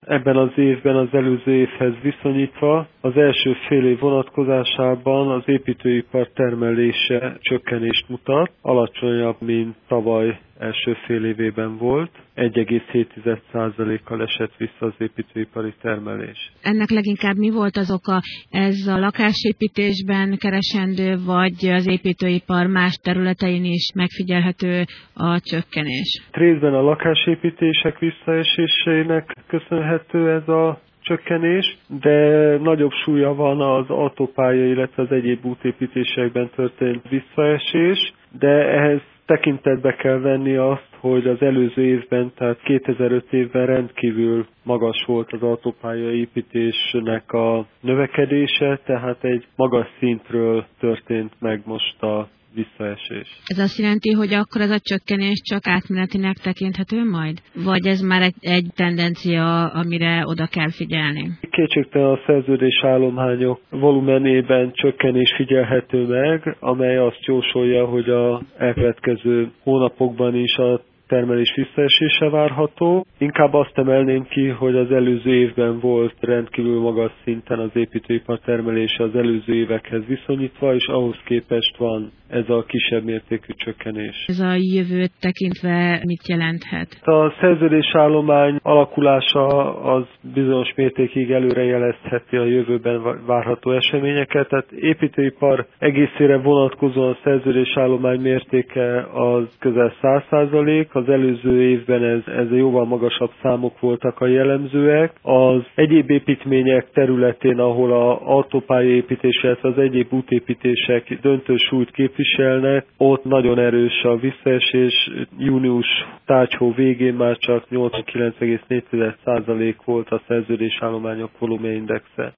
Ebben az évben az előző évhez viszonyítva az első fél év vonatkozásában az építőipar termelése csökkenést mutat, alacsonyabb, mint tavaly első fél évében volt. 1,7%-kal esett vissza az építőipari termelés. Ennek leginkább mi volt az oka? Ez a lakásépítésben keresendő, vagy az építőipar más területein is megfigyelhető a csökkenés? Részben a lakásépítések visszaesésének köszönhető ez a csökkenés, de nagyobb súlya van az autópálya, illetve az egyéb útépítésekben történt visszaesés, de ehhez tekintetbe kell venni azt, hogy az előző évben, tehát 2005 évben rendkívül magas volt az autópálya építésnek a növekedése, tehát egy magas szintről történt meg most a visszaesés. Ez azt jelenti, hogy akkor ez a csökkenés csak átmenetinek tekinthető majd? Vagy ez már egy tendencia, amire oda kell figyelni? Kétségtelen a szerződésállományok volumenében csökkenés figyelhető meg, amely azt jósolja, hogy a elkövetkező hónapokban is a termelés visszaesése várható. Inkább azt emelném ki, hogy az előző évben volt rendkívül magas szinten az építőipar termelése az előző évekhez viszonyítva, és ahhoz képest van ez a kisebb mértékű csökkenés. Ez a jövőt tekintve mit jelenthet? A szerződésállomány alakulása az bizonyos mértékig előrejelezheti a jövőben várható eseményeket. Tehát építőipar egészére vonatkozóan a szerződésállomány mértéke az közel 100%, az előző évben ez jóval magasabb számok voltak a jellemzőek. Az egyéb építmények területén, ahol az autópályaépítés, illetve az egyéb útépítések döntő súlyt képviselnek, ott nagyon erős a visszaesés. Június tárgyhó végén már csak 89,4% volt a szerződésállományok volumenindexe.